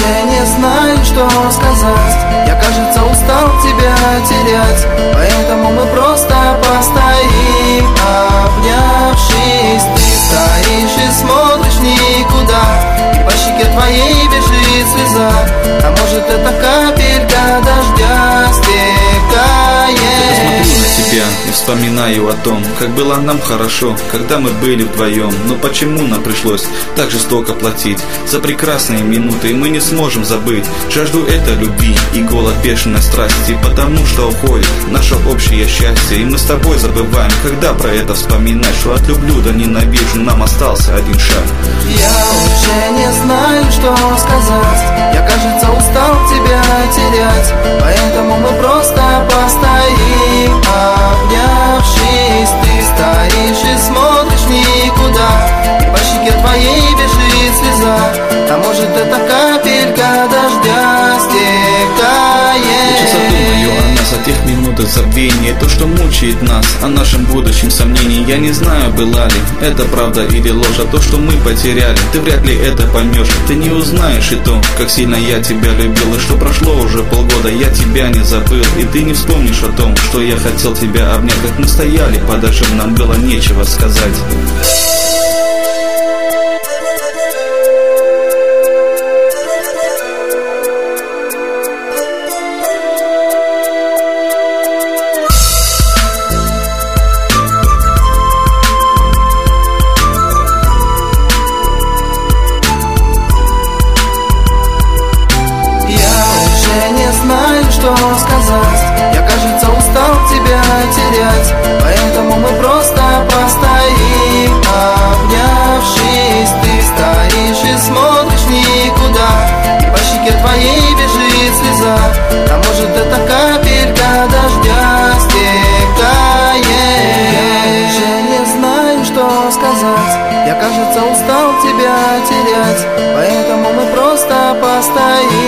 уже не знаю, что сказать. Я, кажется, устал тебя терять, поэтому мы просто постоим, обнявшись. Ты стоишь и смотришь никуда, и по щеке твоей бежит слеза. А может, это капелька дождя стекает. Я смотрю на тебя и вспоминаю о том, как было нам хорошо, когда мы были вдвоем. Но почему нам пришлось так жестоко платить за прекрасные минуты, мы не сможем забыть жажду этой любви и голод бешеной страсти, потому что уходит наше общее счастье, и мы с тобой забываем, когда про это вспоминать, что от люблю до ненавижу нам остался один шаг. Я уже не знаю, что сказать. Я, кажется, устал тебя терять, поэтому мы просто постоим, обнявшись. Ты стоишь и смотришь никуда, и по щеке твоей бежит слеза. А может, это капелька дождя стекает. Сейчас думаю о нас, о тех минутах забвения, то, что мучает нас, о нашем будущем сомнении. Я не знаю, была ли это правда или ложь, а то, что мы потеряли, ты вряд ли это поймешь. Ты не узнаешь и то, как сильно я тебя любил, и что прошло уже полгода, я тебя не забыл. И ты не вспомнишь о том, что я хотел тебя обнять, как мы стояли под дождем, нам было нечего сказать. Что сказать? Я, кажется, устал тебя терять, поэтому мы просто постоим, обнявшись. Ты стоишь и смотришь никуда, и по щеке твоей бежит слеза. А может, это капелька дождя стекает. Я уже не знаю, что сказать. Я, кажется, устал тебя терять, поэтому мы просто постоим.